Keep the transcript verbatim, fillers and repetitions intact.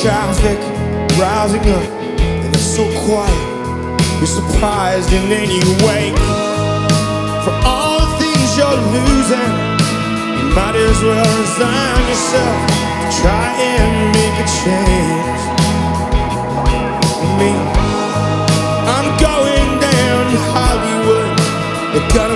traffic rising up, and it's so quiet. You're surprised and then you wake. For all the things you're losing, you might as well resign yourself to try and make a change. Me, I'm going down to Hollywood. They're gonna